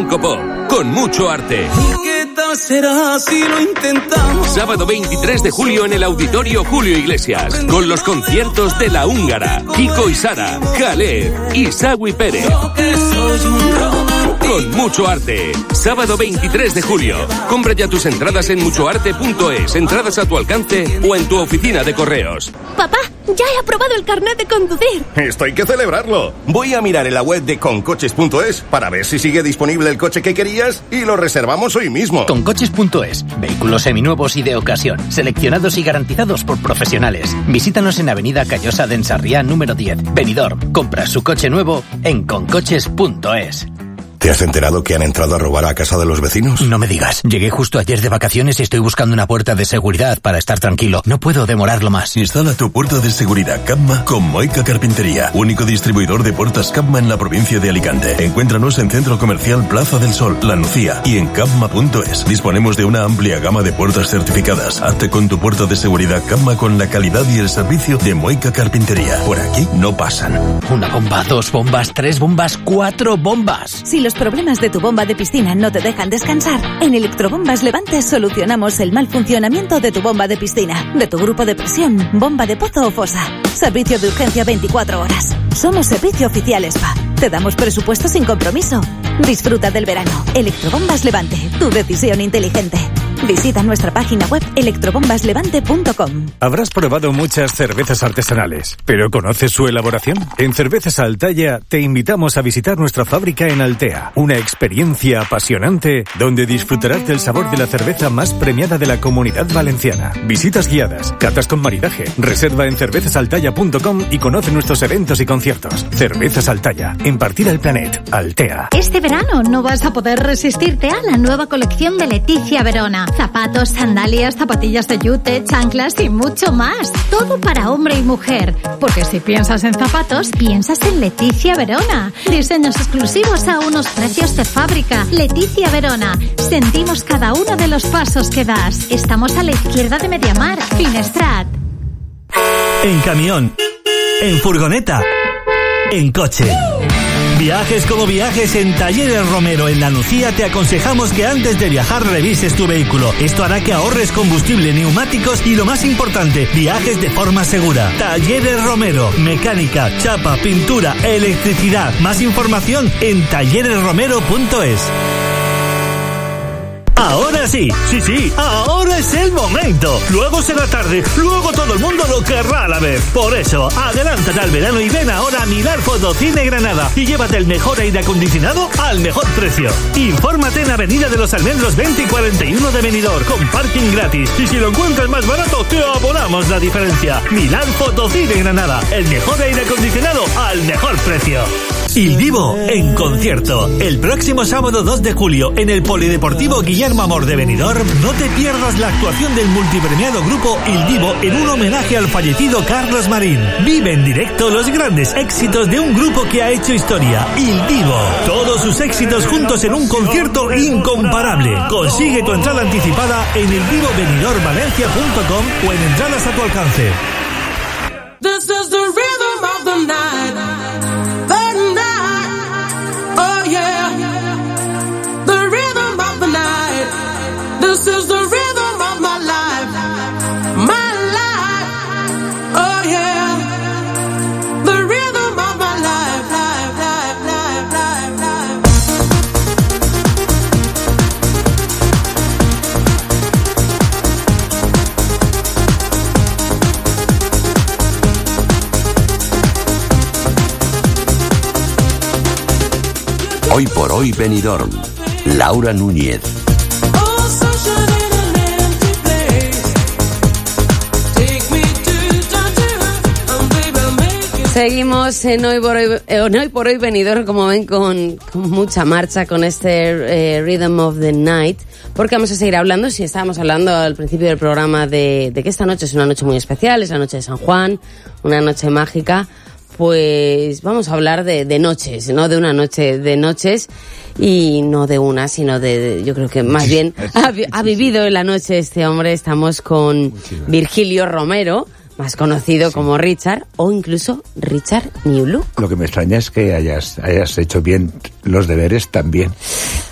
Funko Pop, con mucho arte. ¿Qué tal será si lo intentamos? Sábado 23 de julio en el Auditorio Julio Iglesias, con los conciertos de La Húngara, Kiko y Sara, Khaled y Sawi Pérez. Con mucho arte. Sábado 23 de julio. Compra ya tus entradas en muchoarte.es, entradas a tu alcance o en tu oficina de correos. Papá, ya he aprobado el carnet de conducir. Esto hay que celebrarlo. Voy a mirar en la web de concoches.es para ver si sigue disponible el coche que querías y lo reservamos hoy mismo. Concoches.es. Vehículos seminuevos y de ocasión, seleccionados y garantizados por profesionales. Visítanos en Avenida Callosa de Ensarriá número 10, Benidorm. Compra su coche nuevo en concoches.es. ¿Te has enterado que han entrado a robar a casa de los vecinos? No me digas. Llegué justo ayer de vacaciones y estoy buscando una puerta de seguridad para estar tranquilo. No puedo demorarlo más. Instala tu puerta de seguridad Capma con Moica Carpintería, único distribuidor de puertas Capma en la provincia de Alicante. Encuéntranos en Centro Comercial Plaza del Sol, La Nucía y en capma.es. Disponemos de una amplia gama de puertas certificadas. Hazte con tu puerta de seguridad Capma con la calidad y el servicio de Moica Carpintería. Por aquí no pasan. Una bomba, 2 bombas, 3 bombas, 4 bombas. Si los problemas de tu bomba de piscina no te dejan descansar, en Electrobombas Levante solucionamos el mal funcionamiento de tu bomba de piscina, de tu grupo de presión, bomba de pozo o fosa. Servicio de urgencia 24 horas. Somos servicio oficial SPA. Te damos presupuesto sin compromiso. Disfruta del verano. Electrobombas Levante, tu decisión inteligente. Visita nuestra página web electrobombaslevante.com. Habrás probado muchas cervezas artesanales, ¿pero conoces su elaboración? En Cervezas Altaya te invitamos a visitar nuestra fábrica en Altea, una experiencia apasionante donde disfrutarás del sabor de la cerveza más premiada de la Comunidad Valenciana. Visitas guiadas, catas con maridaje, reserva en cervezasaltaya.com y conoce nuestros eventos y conciertos. Cervezas Altaya, en Partida el Planet, Altea. Este verano no vas a poder resistirte a la nueva colección de Leticia Verona. Zapatos, sandalias, zapatillas de yute, chanclas y mucho más. Todo para hombre y mujer. Porque si piensas en zapatos, piensas en Leticia Verona. Diseños exclusivos a unos precios de fábrica. Leticia Verona. Sentimos cada uno de los pasos que das. Estamos a la izquierda de Mediamar, Finestrat. En camión, en furgoneta, en coche. Viajes como viajes, en Talleres Romero en La Nucía te aconsejamos que antes de viajar revises tu vehículo. Esto hará que ahorres combustible, neumáticos y, lo más importante, viajes de forma segura. Talleres Romero, mecánica, chapa, pintura, electricidad. Más información en talleresromero.es. Ahora sí, ahora es el momento. Luego será tarde, luego todo el mundo lo querrá a la vez. Por eso, adelántate al verano y ven ahora a Milar Fotocine Granada y llévate el mejor aire acondicionado al mejor precio. Infórmate en Avenida de los Almendros 20 y 41 de Benidorm, con parking gratis. Y si lo encuentras más barato, te abonamos la diferencia. Milar Fotocine Granada, el mejor aire acondicionado al mejor precio. Il Divo en concierto. El próximo sábado 2 de julio en el Polideportivo Guillermo Amor de Benidorm, no te pierdas la actuación del multipremiado grupo Il Divo en un homenaje al fallecido Carlos Marín. Vive en directo los grandes éxitos de un grupo que ha hecho historia, Il Divo. Todos sus éxitos juntos en un concierto incomparable. Consigue tu entrada anticipada en eldivobenidormvalencia.com o en entradas a tu alcance. This is the rhythm of the night. This is the rhythm of my life, oh yeah, the rhythm of my life, Hoy por hoy Benidorm, Laura Núñez. Seguimos en Hoy por Hoy Benidorm, como ven, con mucha marcha con este Rhythm of the Night, porque vamos a seguir hablando. Si estábamos hablando al principio del programa de que esta noche es una noche muy especial, es la noche de San Juan, una noche mágica, pues vamos a hablar de noches, ¿no? De una noche, de noches, y no de una, sino de yo creo que más bien ha vivido en la noche este hombre. Estamos con Virgilio Romero, más conocido como Richard, o incluso Richard New Look. Lo que me extraña es que hayas hecho bien los deberes también.